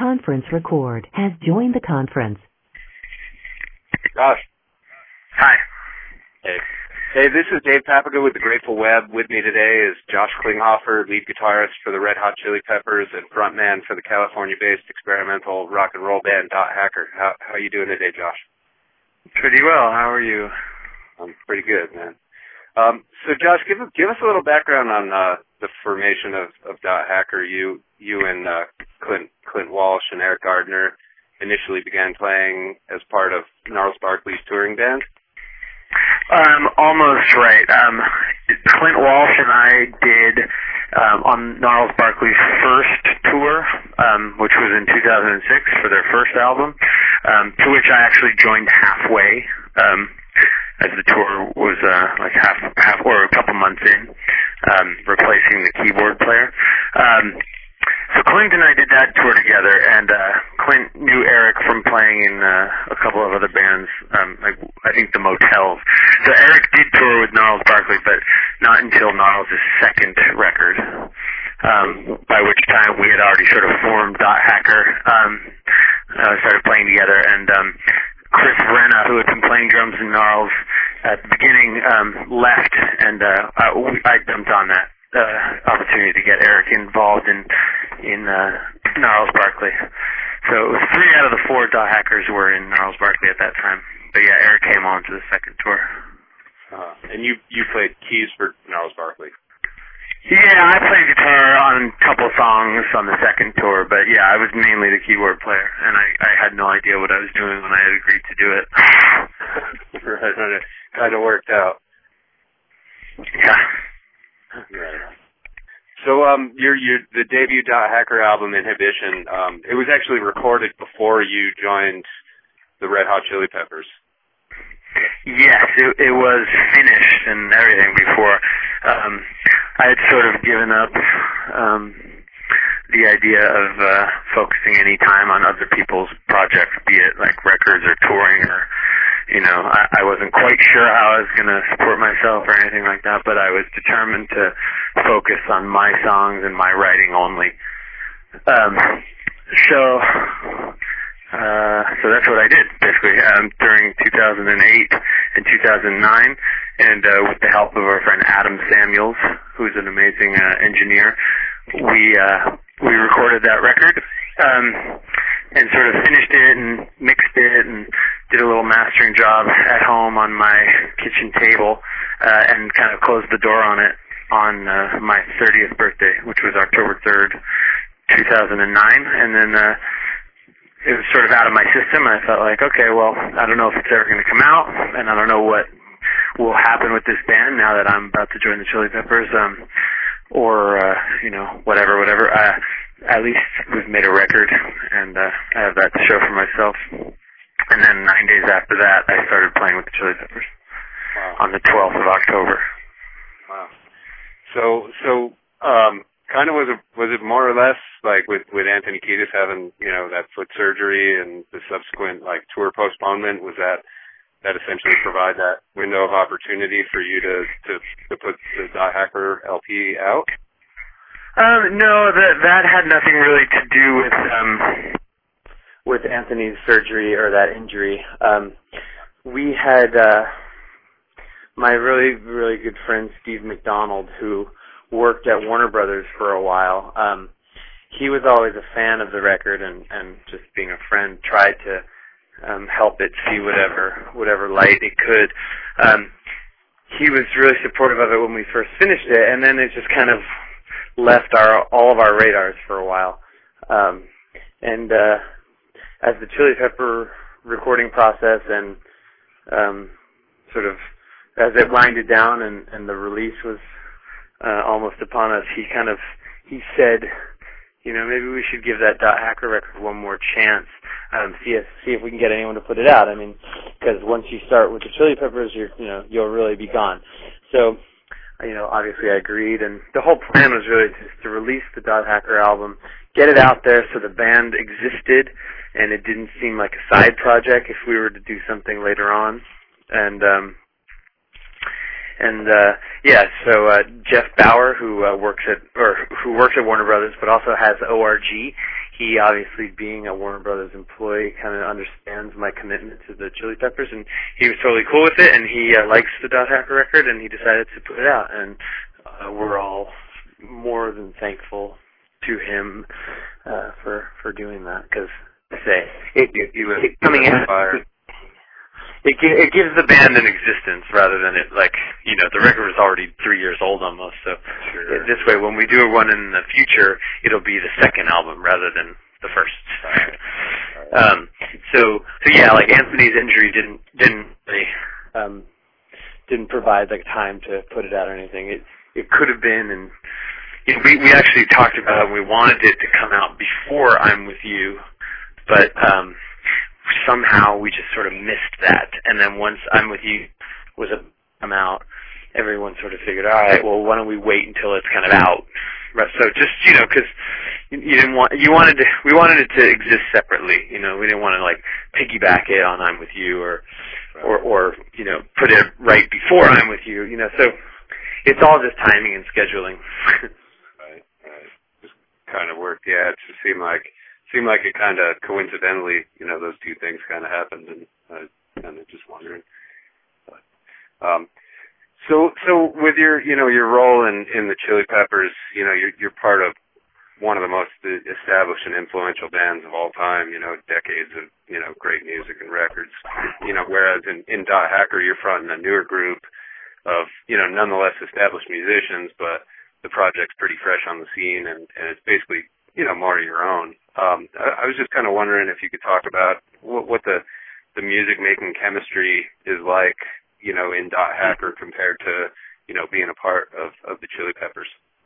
conference record has joined the conference. Josh. Hi. Hey, this is Dave Papiga with the Grateful Web. With me today is Josh Klinghoffer, lead guitarist for the Red Hot Chili Peppers and frontman for the California-based experimental rock and roll band Dot Hacker. How are you doing today, Josh? Pretty well. How are you? I'm pretty good, man. So, Josh, give us a little background on the formation of Dot Hacker. You and Clint Walsh and Eric Gardner initially began playing as part of Gnarls Barkley's touring band. Almost right. Clint Walsh and I did on Gnarls Barkley's first tour, which was in 2006 for their first album, to which I actually joined halfway, as the tour was like half or a couple months in, replacing the keyboard player. So Clint and I did that tour together, and Clint knew Eric from playing in a couple of other bands, like I think the Motels. So Eric did tour with Gnarls Barkley, but not until Gnarls' second record, by which time we had already sort of formed Dot Hacker, started playing together, and Chris Vrenna, who had been playing drums in Gnarls at the beginning, left, and I jumped on that opportunity to get Eric involved in Gnarls Barkley. So it was 3 out of the 4 Dot Hackers were in Gnarls Barkley at that time. But yeah, Eric came on to the second tour. And you played keys for Gnarls Barkley? Yeah, I played guitar on a couple songs on the second tour, but yeah, I was mainly the keyboard player, and I had no idea what I was doing when I had agreed to do it. Right, it kind of worked out. Yeah. Right. So, your the debut Dot Hacker album, Inhibition, it was actually recorded before you joined the Red Hot Chili Peppers. Yes, it was finished and everything before. I had sort of given up the idea of focusing any time on other people's projects, be it like records or touring or, I wasn't quite sure how I was going to support myself or anything like that, but I was determined to focus on my songs and my writing only. So that's what I did, basically, during 2008 and 2009, and with the help of our friend Adam Samuels, who's an amazing engineer, we recorded that record, and sort of finished it and mixed it and did a little mastering job at home on my kitchen table, and kind of closed the door on it on my 30th birthday, which was October 3rd, 2009, and then it was sort of out of my system, and I felt like, okay, well, I don't know if it's ever going to come out, and I don't know what will happen with this band now that I'm about to join the Chili Peppers, or whatever. At least we've made a record, and I have that to show for myself. And then 9 days after that, I started playing with the Chili Peppers. Wow. On the 12th of October. Wow. So, kind of was it more or less like with Anthony Kiedis having that foot surgery and the subsequent like tour postponement? Was that essentially provide that window of opportunity for you to put the Dot Hacker LP out? No, that had nothing really to do with Anthony's surgery or that injury. We had my really, really good friend Steve McDonald, who worked at Warner Brothers for a while. He was always a fan of the record, and just being a friend, tried to help it see whatever light it could. He was really supportive of it when we first finished it, and then it just kind of left all of our radars for a while. And as the Chili Pepper recording process and sort of as it winded down and the release was almost upon us, he said, maybe we should give that Dot Hacker record one more chance. See if we can get anyone to put it out. I mean, because once you start with the Chili Peppers, you'll really be gone. So, obviously I agreed, and the whole plan was really just to release the Dot Hacker album, get it out there so the band existed, and it didn't seem like a side project if we were to do something later on. So Jeff Bauer, who works at Warner Brothers, but also has ORG, he obviously, being a Warner Brothers employee, kind of understands my commitment to the Chili Peppers, and he was totally cool with it, and he likes the Dot Hacker record, and he decided to put it out, and we're all more than thankful to him for doing that, because coming in, it gives the band an existence rather than it, like, you know, the record was already 3 years old almost, so this way when we do one in the future, it'll be the second album rather than the first. So yeah, like Anthony's injury didn't provide like time to put it out or anything. It could have been, and you know, we actually talked about it, and we wanted it to come out before I'm With You, but somehow we just sort of missed that. And then once I'm With You was come out, everyone sort of figured, all right, well, why don't we wait until it's kind of out? So just, you know, because we wanted it to exist separately. You know, we didn't want to like piggyback it on I'm With You or you know, put it right before I'm With You. You know, so it's all just timing and scheduling. Right. Just kind of worked. Yeah, it just seemed like it kind of coincidentally, you know, those two things kind of happened, and I was kind of just wondering. But, so with your, you know, your role in the Chili Peppers, you know, you're part of one of the most established and influential bands of all time. You know, decades of, you know, great music and records. You know, whereas in Dot Hacker, you're fronting a newer group of, you know, nonetheless established musicians, but the project's pretty fresh on the scene, and it's basically, you know, more of your own. I was just kind of wondering if you could talk about what the music making chemistry is like, you know, in Dot Hacker compared to, you know, being a part of the Chili Peppers.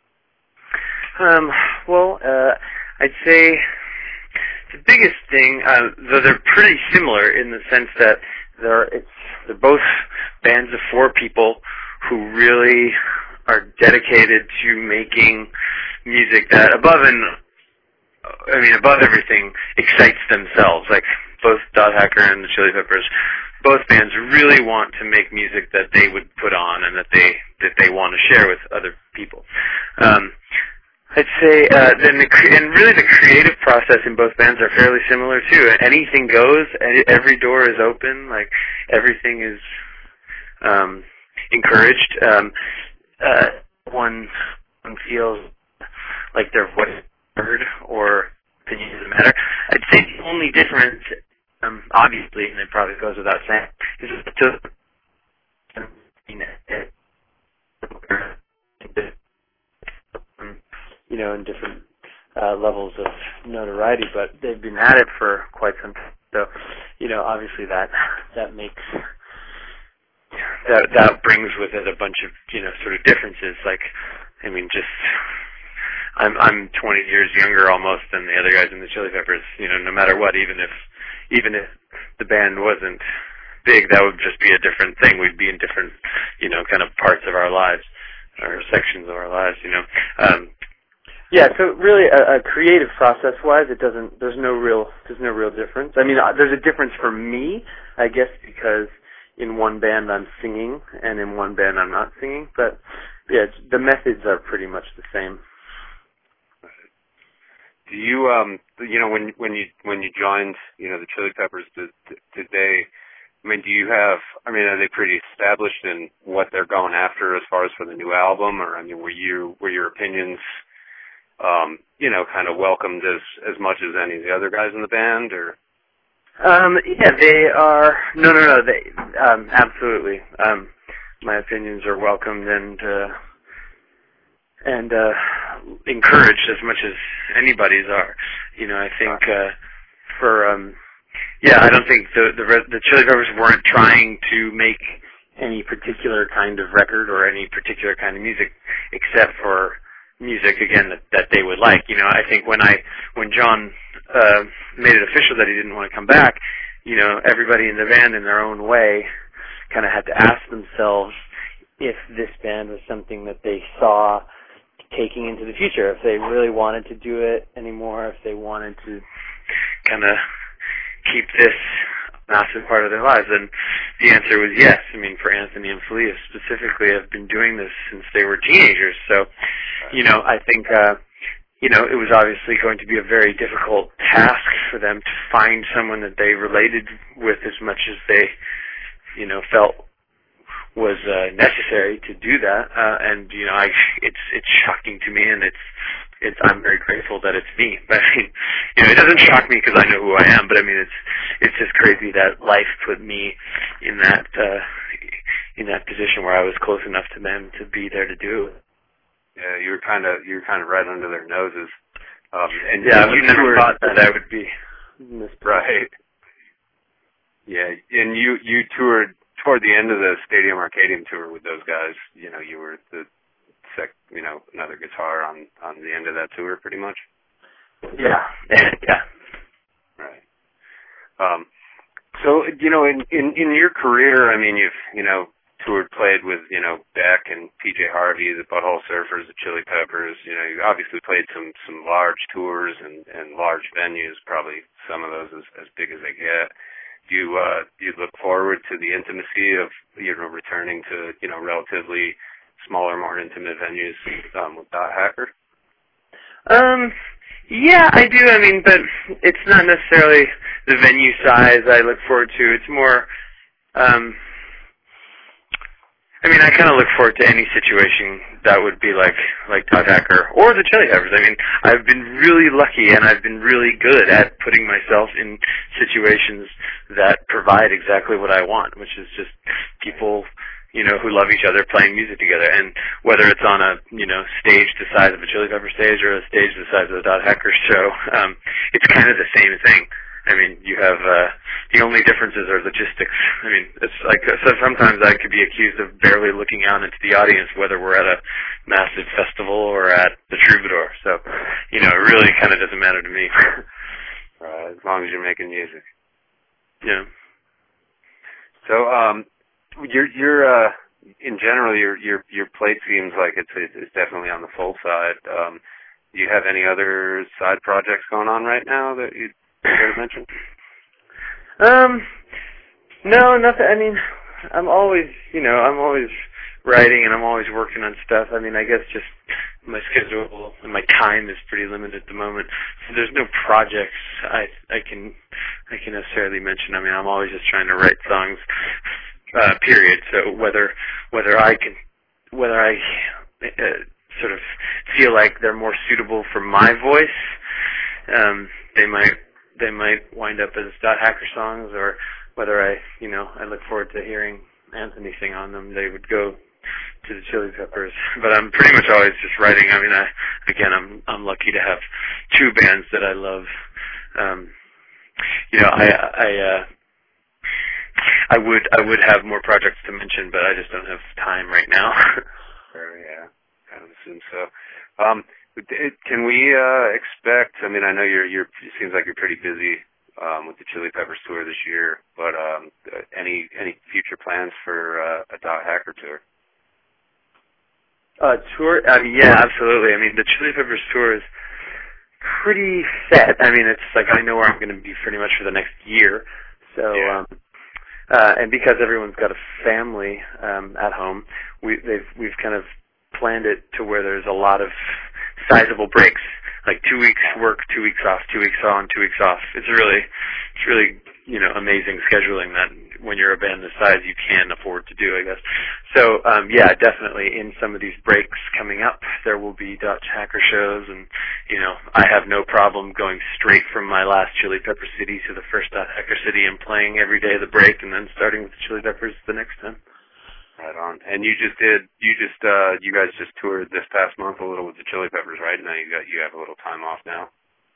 Well, I'd say the biggest thing, though they're pretty similar in the sense that they're both bands of four people who really are dedicated to making music that above everything excites themselves. Like both Dot Hacker and the Chili Peppers, both bands really want to make music that they would put on and that they want to share with other people. I'd say and really the creative process in both bands are fairly similar too. Anything goes. Every door is open. Like everything is encouraged. One feels like their voice is heard or opinion doesn't matter. I'd say the only difference, obviously, and it probably goes without saying, is you know, in different levels of notoriety, but they've been at it for quite some time. So, you know, obviously that makes that brings with it a bunch of, you know, sort of differences. Like, I mean, just I'm 20 years younger almost than the other guys in the Chili Peppers. You know, no matter what, even if the band wasn't big, that would just be a different thing. We'd be in different, you know, kind of parts of our lives or sections of our lives. You know. Yeah, so really, a creative process-wise, there's no real difference. I mean, there's a difference for me, I guess, because in one band I'm singing and in one band I'm not singing. But yeah, the methods are pretty much the same. Do you, you know, when you joined, you know, the Chili Peppers, did they? I mean, are they pretty established in what they're going after as far as for the new album, or I mean, were your opinions, you know, kind of welcomed as much as any of the other guys in the band, or? Yeah, they are. No, they absolutely. My opinions are welcomed and encouraged as much as anybody's are. You know, I think I don't think the Chili Peppers weren't trying to make any particular kind of record or any particular kind of music, except for music again that they would like. You know, I think when John made it official that he didn't want to come back, you know, everybody in the band in their own way kind of had to ask themselves if this band was something that they saw taking into the future, if they really wanted to do it anymore, if they wanted to kind of keep this massive part of their lives. And the answer was yes. I mean, for Anthony and Flea specifically, have been doing this since they were teenagers. So, you know, I think it was obviously going to be a very difficult task for them to find someone that they related with as much as they, felt was necessary to do that. And it's shocking to me, and I'm very grateful that it's me. But I mean, it doesn't shock me because I know who I am. But I mean, it's just crazy that life put me in that position where I was close enough to them to be there to do it. Yeah, you were kind of right under their noses. And you never thought that I would be in this place. Right. Yeah, and you toured toward the end of the Stadium Arcadium tour with those guys. You were another guitar on the end of that tour, pretty much. Yeah. Right. So in your career, I mean, you've played with Beck and PJ Harvey, the Butthole Surfers, the Chili Peppers. You obviously played some large tours and large venues, probably some of those as big as they get. Do you look forward to the intimacy of returning to relatively smaller, more intimate venues with Dot Hacker? Yeah, I do. I mean, but it's not necessarily the venue size I look forward to. It's more, I kind of look forward to any situation that would be like Dot Hacker or the Chili Peppers. I mean, I've been really lucky and I've been really good at putting myself in situations that provide exactly what I want, which is just people, who love each other playing music together. And whether it's on a, stage the size of a Chili Pepper stage or a stage the size of a Dot Hacker show, it's kind of the same thing. I mean, you have, the only differences are logistics. I mean, it's like, so sometimes I could be accused of barely looking out into the audience, whether we're at a massive festival or at the Troubadour. So, it really kind of doesn't matter to me. As long as you're making music. Yeah. So, you're in general, your plate seems like it's definitely on the full side. Do you have any other side projects going on right now that you care to mention? No, nothing. I mean, I'm always writing and I'm always working on stuff. I mean, I guess just my schedule and my time is pretty limited at the moment. So there's no projects I can necessarily mention. I mean, I'm always just trying to write songs. Period. So whether I sort of feel like they're more suitable for my voice, they might wind up as Dot Hacker songs, or whether I look forward to hearing Anthony sing on them, they would go to the Chili Peppers. But I'm pretty much always just writing. I mean, I'm lucky to have two bands that I love. I would have more projects to mention, but I just don't have time right now. Sure, yeah, kind of assume so. Can we expect? I mean, I know it seems like you're pretty busy with the Chili Peppers tour this year, but any future plans for a Dot Hacker tour? Tour? Yeah, absolutely. I mean, the Chili Peppers tour is pretty set. I mean, it's like I know where I'm going to be pretty much for the next year. So. Yeah. And because everyone's got a family at home, we've kind of planned it to where there's a lot of sizable breaks, like 2 weeks work, 2 weeks off, 2 weeks on, 2 weeks off. It's really amazing scheduling that when you're a band this size you can afford to do, I guess. So yeah, definitely in some of these breaks coming up there will be Dot Hacker shows, and I have no problem going straight from my last Chili Pepper city to the first Dot Hacker city and playing every day of the break and then starting with the Chili Peppers the next time. Right on. And you guys just toured this past month a little with the Chili Peppers, right? Now you have a little time off now.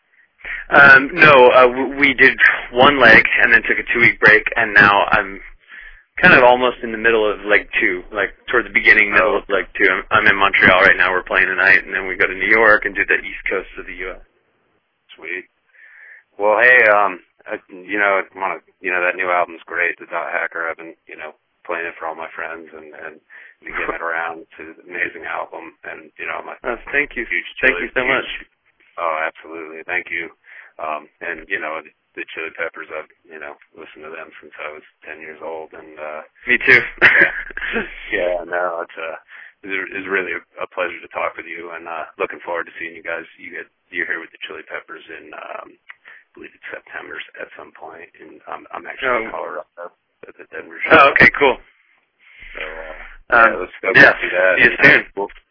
No, we did one leg and then took a 2 week break, and now I'm kind of almost in the middle of leg two, like toward the middle of leg two. I'm in Montreal right now. We're playing tonight, and then we go to New York and do the East Coast of the U.S. Sweet. Well, hey, that new album's great, the Dot Hacker. I've been, playing it for all my friends and getting it around. It's an amazing album, and thank you. Thank you so much. Oh, absolutely. Thank you. And the Chili Peppers, I've listened to them since I was 10 years old, and me too. yeah, no, is really a pleasure to talk with you, and looking forward to seeing you guys. You're here with the Chili Peppers in, I believe it's September at some point, and I'm actually in Colorado at the Denver show. Oh, okay, cool. So let's go do that. See you soon.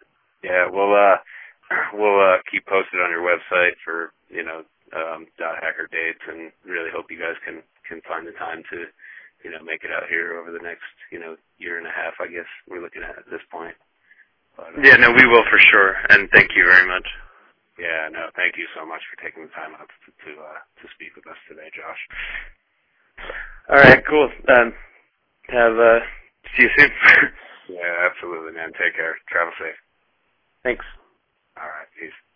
We'll keep posted on your website for .hacker dates, and really hope you guys can find the time to make it out here over the next year and a half, I guess we're looking at this point. But, yeah, no, we will for sure, and thank you very much. Yeah, no, thank you so much for taking the time out to speak with us today, Josh. All right, cool. See you soon. Yeah, absolutely, man. Take care. Travel safe. Thanks. All right, peace.